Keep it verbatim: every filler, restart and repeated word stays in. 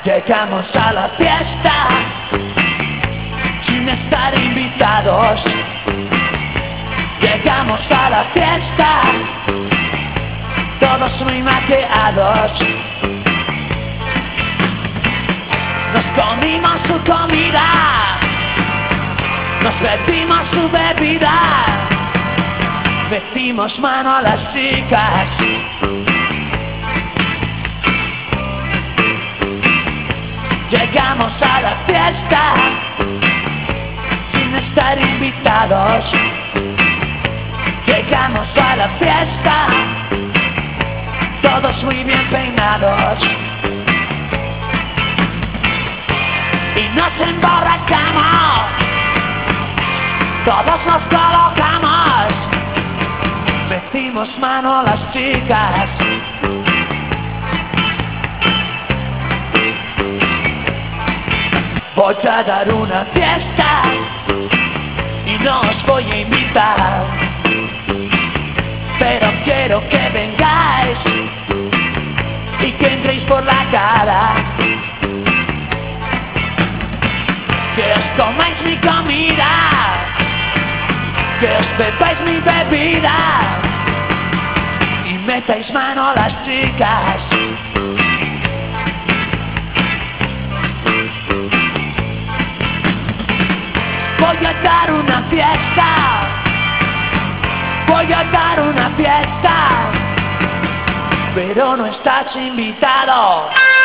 Llegamos a la fiesta sin estar invitados. Llegamos a la fiesta todos muy maqueados. Nos comimos su comida, nos bebimos su bebida, metimos mano a las chicas. Llegamos a la fiesta sin estar invitados. Llegamos a la fiesta todos muy bien peinados. Y nos emborrachamos, todos nos colocamos, metimos mano a las chicas. Voy a dar una fiesta y no os voy a invitar, pero quiero que vengáis y que entréis por la cara, que os comáis mi comida, que os bebáis mi bebida y metáis mano a las chicas. Voy a dar una fiesta, voy a dar una fiesta, pero no estás invitado.